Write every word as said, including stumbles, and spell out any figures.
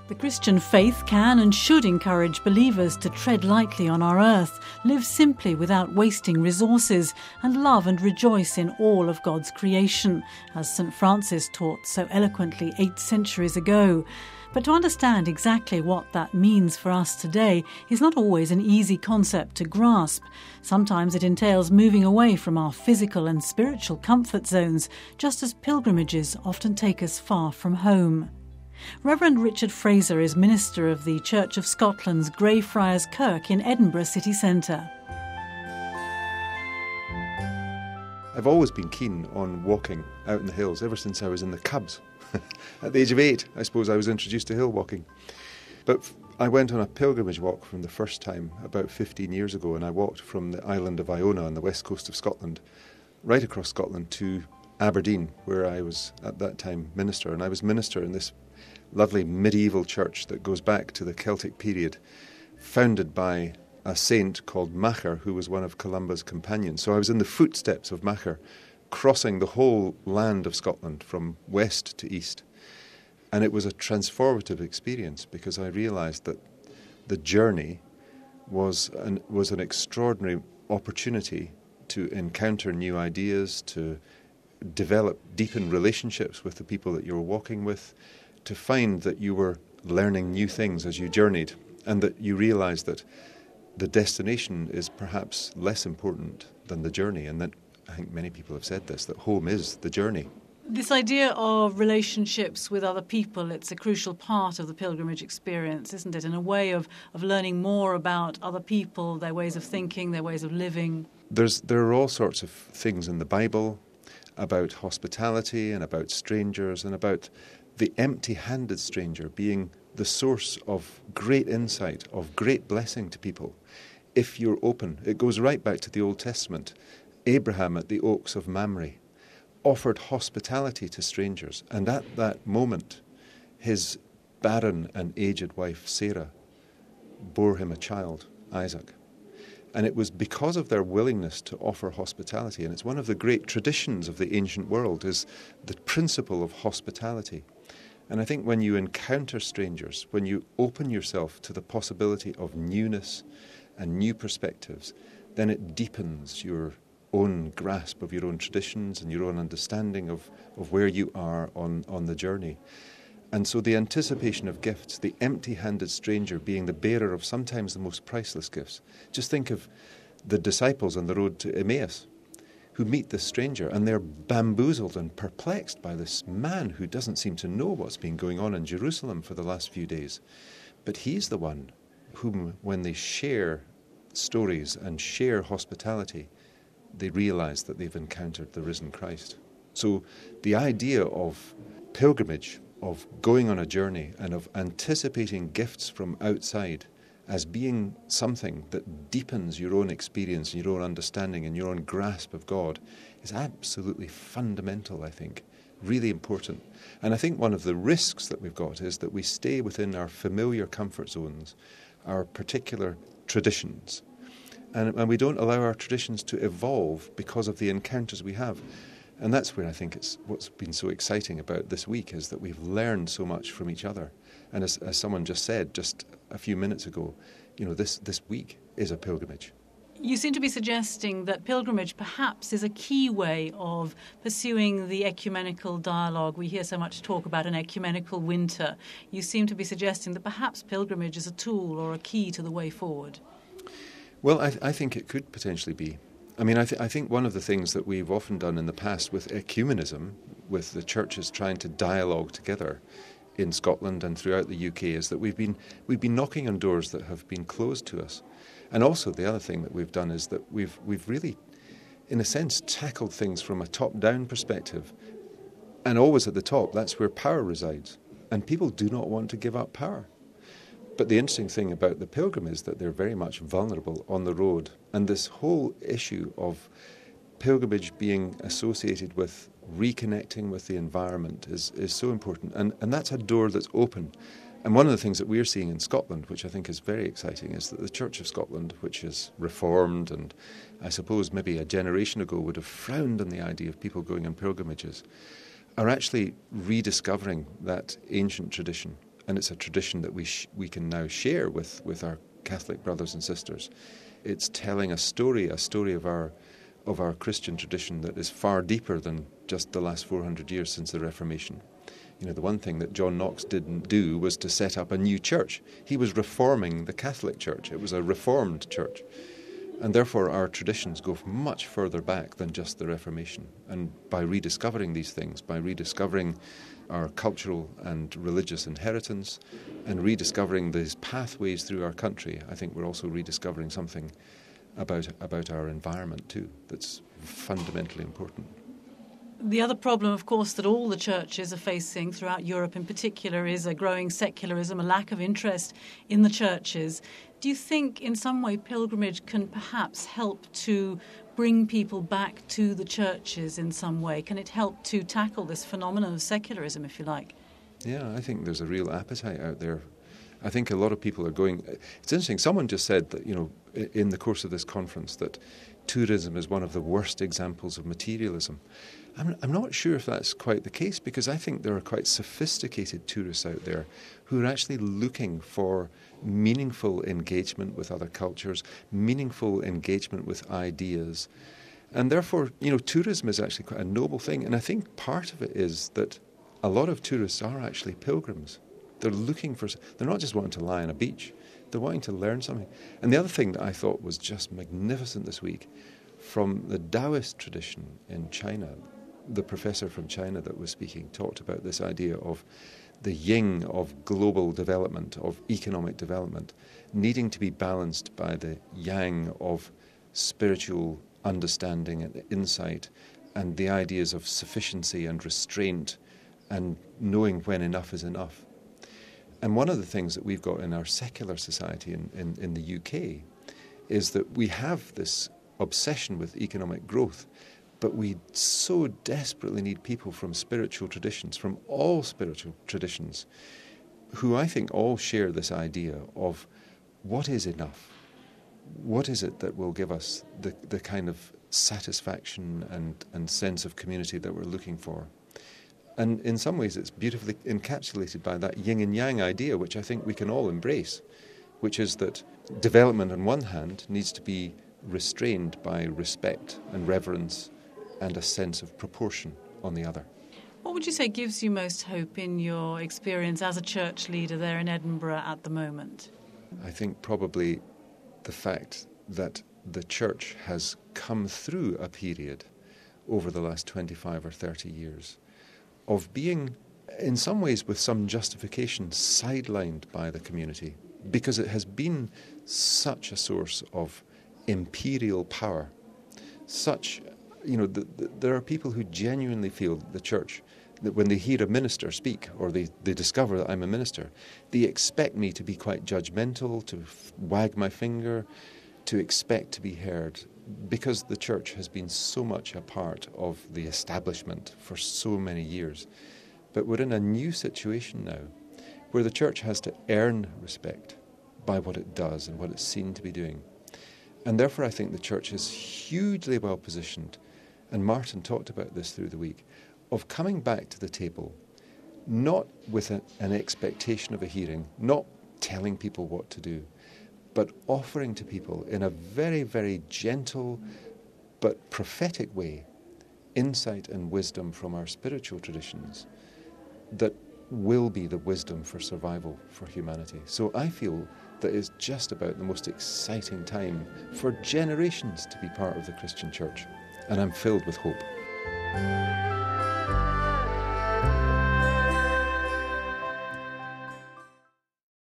The Christian faith can and should encourage believers to tread lightly on our earth, live simply without wasting resources, and love and rejoice in all of God's creation, as Saint Francis taught so eloquently eight centuries ago. But to understand exactly what that means for us today is not always an easy concept to grasp. Sometimes it entails moving away from our physical and spiritual comfort zones, just as pilgrimages often take us far from home. Reverend Richard Fraser is minister of the Church of Scotland's Greyfriars Kirk in Edinburgh city centre. I've always been keen on walking out in the hills ever since I was in the Cubs. At the age of eight, I suppose I was introduced to hill walking. But I went on a pilgrimage walk from the first time about fifteen years ago, and I walked from the island of Iona on the west coast of Scotland right across Scotland to Aberdeen, where I was at that time minister. And I was minister in this lovely medieval church that goes back to the Celtic period, founded by a saint called Machair, who was one of Columba's companions. So I was in the footsteps of Machair, crossing the whole land of Scotland from west to east. And it was a transformative experience because I realised that the journey was an, was an extraordinary opportunity to encounter new ideas, to develop, deepen relationships with the people that you were walking with, to find that you were learning new things as you journeyed, and that you realised that the destination is perhaps less important than the journey, and that I think many people have said this, that home is the journey. This idea of relationships with other people, it's a crucial part of the pilgrimage experience, isn't it? In a way of, of learning more about other people, their ways of thinking, their ways of living. There's There are all sorts of things in the Bible about hospitality and about strangers and about the empty-handed stranger being the source of great insight, of great blessing to people. If you're open, it goes right back to the Old Testament. Abraham at the Oaks of Mamre offered hospitality to strangers, and at that moment his barren and aged wife Sarah bore him a child, Isaac. And it was because of their willingness to offer hospitality, and it's one of the great traditions of the ancient world, is the principle of hospitality. And I think when you encounter strangers, when you open yourself to the possibility of newness and new perspectives, then it deepens your own grasp of your own traditions and your own understanding of, of where you are on, on the journey. And so the anticipation of gifts, the empty-handed stranger being the bearer of sometimes the most priceless gifts. Just think of the disciples on the road to Emmaus who meet this stranger and they're bamboozled and perplexed by this man who doesn't seem to know what's been going on in Jerusalem for the last few days. But he's the one whom, when they share stories and share hospitality, they realise that they've encountered the risen Christ. So the idea of pilgrimage, of going on a journey and of anticipating gifts from outside as being something that deepens your own experience and your own understanding and your own grasp of God is absolutely fundamental, I think, really important. And I think one of the risks that we've got is that we stay within our familiar comfort zones, our particular traditions, and, and we don't allow our traditions to evolve because of the encounters we have. And that's where I think it's what's been so exciting about this week is that we've learned so much from each other. And as, as someone just said just a few minutes ago, you know, this, this week is a pilgrimage. You seem to be suggesting that pilgrimage perhaps is a key way of pursuing the ecumenical dialogue. We hear so much talk about an ecumenical winter. You seem to be suggesting that perhaps pilgrimage is a tool or a key to the way forward. Well, I, I think it could potentially be. I mean, I, th- I think one of the things that we've often done in the past with ecumenism, with the churches trying to dialogue together in Scotland and throughout the U K, is that we've been we've been knocking on doors that have been closed to us. And also the other thing that we've done is that we've we've really, in a sense, tackled things from a top-down perspective. And always at the top, that's where power resides. And people do not want to give up power. But the interesting thing about the pilgrim is that they're very much vulnerable on the road. And this whole issue of pilgrimage being associated with reconnecting with the environment is, is so important. And, and that's a door that's open. And one of the things that we're seeing in Scotland, which I think is very exciting, is that the Church of Scotland, which is reformed and I suppose maybe a generation ago would have frowned on the idea of people going on pilgrimages, are actually rediscovering that ancient tradition and it's a tradition that we sh- we can now share with, with our Catholic brothers and sisters. It's telling a story, a story of our of our Christian tradition that is far deeper than just the last four hundred years since the Reformation. You know, the one thing that John Knox didn't do was to set up a new church. He was reforming the Catholic Church. It was a reformed church. And therefore our traditions go much further back than just the Reformation. And by rediscovering these things, by rediscovering our cultural and religious inheritance and rediscovering these pathways through our country, I think we're also rediscovering something about about our environment too that's fundamentally important. The other problem, of course, that all the churches are facing throughout Europe in particular is a growing secularism, a lack of interest in the churches. Do you think in some way pilgrimage can perhaps help to bring people back to the churches in some way? Can it help to tackle this phenomenon of secularism, if you like? Yeah, I think there's a real appetite out there. I think a lot of people are going... It's interesting, someone just said that, you know, in the course of this conference that tourism is one of the worst examples of materialism. I'm, I'm not sure if that's quite the case, because I think there are quite sophisticated tourists out there who are actually looking for meaningful engagement with other cultures, meaningful engagement with ideas. And therefore, you know, tourism is actually quite a noble thing. And I think part of it is that a lot of tourists are actually pilgrims. They're looking for, they're not just wanting to lie on a beach, they're wanting to learn something. And the other thing that I thought was just magnificent this week, from the Taoist tradition in China, the professor from China that was speaking talked about this idea of the yin of global development, of economic development, needing to be balanced by the yang of spiritual understanding and insight, and the ideas of sufficiency and restraint and knowing when enough is enough. And one of the things that we've got in our secular society in, in, in the U K is that we have this obsession with economic growth, but we so desperately need people from spiritual traditions, from all spiritual traditions, who I think all share this idea of what is enough? What is it that will give us the, the kind of satisfaction and, and sense of community that we're looking for? And in some ways it's beautifully encapsulated by that yin and yang idea, which I think we can all embrace, which is that development on one hand needs to be restrained by respect and reverence and a sense of proportion on the other. What would you say gives you most hope in your experience as a church leader there in Edinburgh at the moment? I think probably the fact that the church has come through a period over the last twenty-five or thirty years of being, in some ways with some justification, sidelined by the community, because it has been such a source of imperial power. Such, you know, the, the, there are people who genuinely feel that the church, that when they hear a minister speak, or they, they discover that I'm a minister, they expect me to be quite judgmental, to f- wag my finger, to expect to be heard, because the church has been so much a part of the establishment for so many years. But we're in a new situation now, where the church has to earn respect by what it does and what it's seen to be doing. And therefore I think the church is hugely well positioned, and Martin talked about this through the week, of coming back to the table, not with a, an expectation of a hearing, not telling people what to do, but offering to people in a very, very gentle but prophetic way insight and wisdom from our spiritual traditions that will be the wisdom for survival for humanity. So I feel that it's just about the most exciting time for generations to be part of the Christian church, and I'm filled with hope.